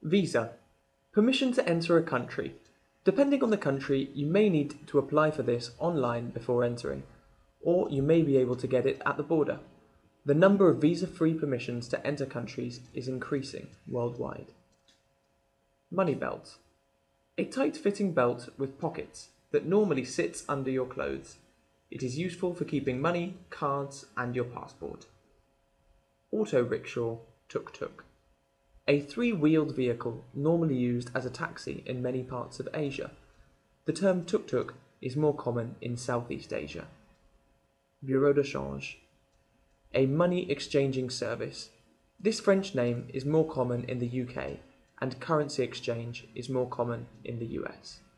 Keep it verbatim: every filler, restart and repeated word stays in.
Visa. Permission to enter a country. Depending on the country, you may need to apply for this online before entering, or you may be able to get it at the border. The number of visa-free permissions to enter countries is increasing worldwide. Money belt. A tight-fitting belt with pockets that normally sits under your clothes. It is useful for keeping money, cards, and your passport. Auto rickshaw, tuk-tuk. A three-wheeled vehicle normally used as a taxi in many parts of Asia. The term tuk-tuk is more common in Southeast Asia. Bureau de change. A money exchanging service. This French name is more common in the U K, and currency exchange is more common in the U S.